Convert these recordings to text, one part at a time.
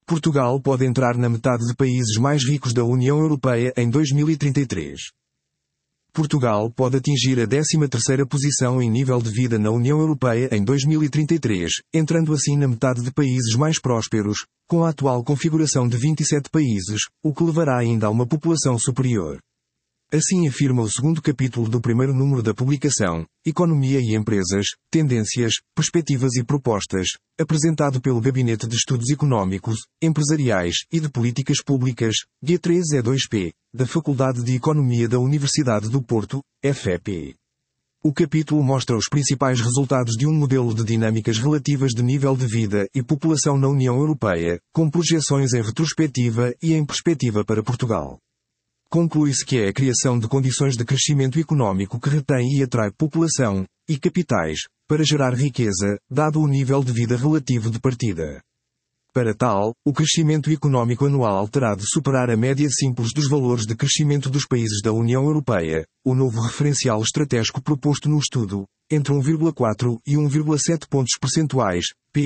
Portugal pode entrar na metade de países mais ricos da União Europeia em 2033. Portugal pode atingir a 13ª posição em nível de vida na União Europeia em 2033, entrando assim na metade de países mais prósperos, com a atual configuração de 27 países, o que levará ainda a uma população superior. Assim afirma o segundo capítulo do primeiro número da publicação, Economia e Empresas, Tendências, Perspectivas e Propostas, apresentado pelo Gabinete de Estudos Económicos, Empresariais e de Políticas Públicas, G3E2P, da Faculdade de Economia da Universidade do Porto, FEP. O capítulo mostra os principais resultados de um modelo de dinâmicas relativas de nível de vida e população na União Europeia, com projeções em retrospectiva e em perspectiva para Portugal. Conclui-se que é a criação de condições de crescimento económico que retém e atrai população e capitais, para gerar riqueza, dado o nível de vida relativo de partida. Para tal, o crescimento económico anual terá de superar a média simples dos valores de crescimento dos países da União Europeia, o novo referencial estratégico proposto no estudo, entre 1,4 e 1,7 pontos percentuais,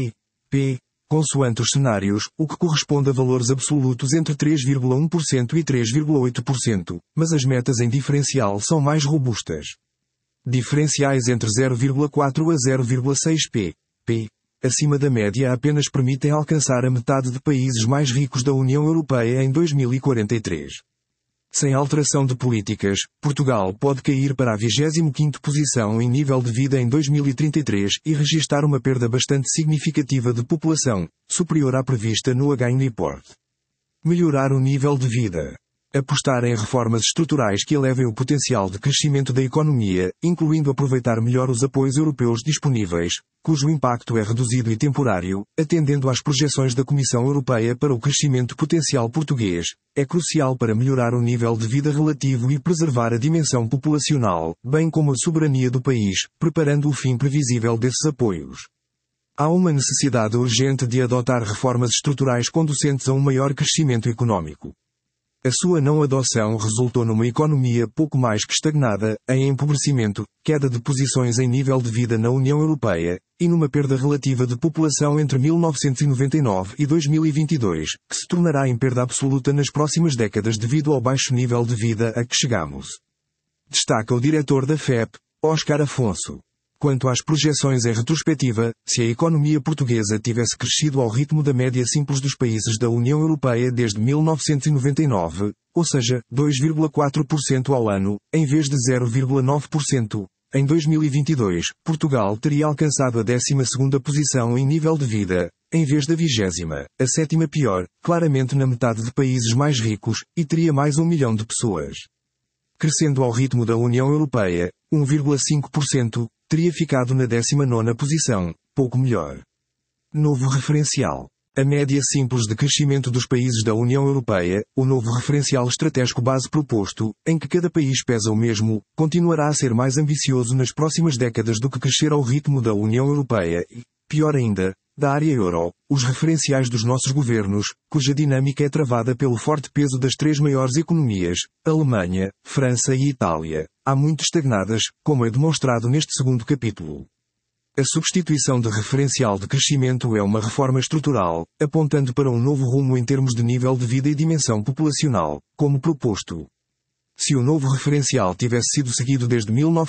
p. Consoante os cenários, o que corresponde a valores absolutos entre 3,1% e 3,8%, mas as metas em diferencial são mais robustas. Diferenciais entre 0,4 a 0,6 p. Acima da média apenas permitem alcançar a metade de países mais ricos da União Europeia em 2043. Sem alteração de políticas, Portugal pode cair para a 25ª posição em nível de vida em 2033 e registrar uma perda bastante significativa de população, superior à prevista no HN Report. Melhorar o nível de vida. Apostar em reformas estruturais que elevem o potencial de crescimento da economia, incluindo aproveitar melhor os apoios europeus disponíveis, cujo impacto é reduzido e temporário, atendendo às projeções da Comissão Europeia para o crescimento potencial português, é crucial para melhorar o nível de vida relativo e preservar a dimensão populacional, bem como a soberania do país, preparando o fim previsível desses apoios. Há uma necessidade urgente de adotar reformas estruturais conducentes a um maior crescimento económico. A sua não adoção resultou numa economia pouco mais que estagnada, em empobrecimento, queda de posições em nível de vida na União Europeia, e numa perda relativa de população entre 1999 e 2022, que se tornará em perda absoluta nas próximas décadas devido ao baixo nível de vida a que chegamos. Destaca o diretor da FEP, Óscar Afonso. Quanto às projeções em retrospectiva, se a economia portuguesa tivesse crescido ao ritmo da média simples dos países da União Europeia desde 1999, ou seja, 2,4% ao ano, em vez de 0,9%, em 2022, Portugal teria alcançado a 12ª posição em nível de vida, em vez da 20ª, a 7ª pior, claramente na metade de países mais ricos, e teria mais 1 milhão de pessoas. Crescendo ao ritmo da União Europeia, 1,5%, teria ficado na 19ª posição, pouco melhor. Novo referencial. A média simples de crescimento dos países da União Europeia, o novo referencial estratégico base proposto, em que cada país pesa o mesmo, continuará a ser mais ambicioso nas próximas décadas do que crescer ao ritmo da União Europeia e, pior ainda, da área euro, os referenciais dos nossos governos, cuja dinâmica é travada pelo forte peso das 3 maiores economias, Alemanha, França e Itália, há muito estagnadas, como é demonstrado neste segundo capítulo. A substituição de referencial de crescimento é uma reforma estrutural, apontando para um novo rumo em termos de nível de vida e dimensão populacional, como proposto. Se o novo referencial tivesse sido seguido desde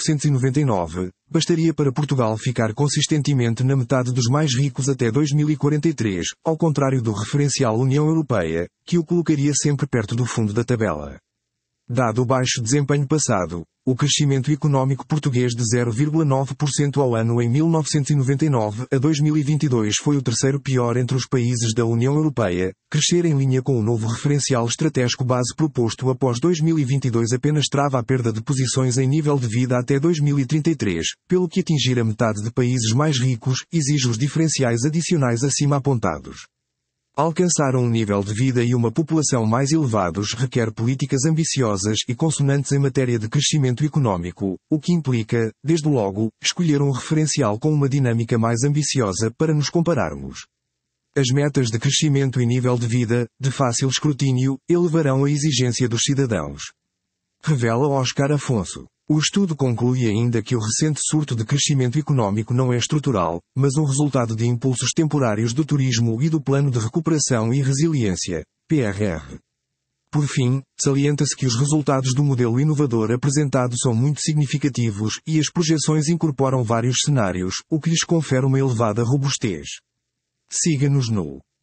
1999, bastaria para Portugal ficar consistentemente na metade dos mais ricos até 2043, ao contrário do referencial União Europeia, que o colocaria sempre perto do fundo da tabela. Dado o baixo desempenho passado, o crescimento económico português de 0,9% ao ano em 1999 a 2022 foi o terceiro pior entre os países da União Europeia. Crescer em linha com o novo referencial estratégico base proposto após 2022 apenas trava a perda de posições em nível de vida até 2033, pelo que atingir a metade de países mais ricos exige os diferenciais adicionais acima apontados. Alcançar um nível de vida e uma população mais elevados requer políticas ambiciosas e consonantes em matéria de crescimento económico, o que implica, desde logo, escolher um referencial com uma dinâmica mais ambiciosa para nos compararmos. As metas de crescimento e nível de vida, de fácil escrutínio, elevarão a exigência dos cidadãos. Revela Óscar Afonso. O estudo conclui ainda que o recente surto de crescimento económico não é estrutural, mas o resultado de impulsos temporários do turismo e do Plano de Recuperação e Resiliência, PRR. Por fim, salienta-se que os resultados do modelo inovador apresentado são muito significativos e as projeções incorporam vários cenários, o que lhes confere uma elevada robustez. Siga-nos no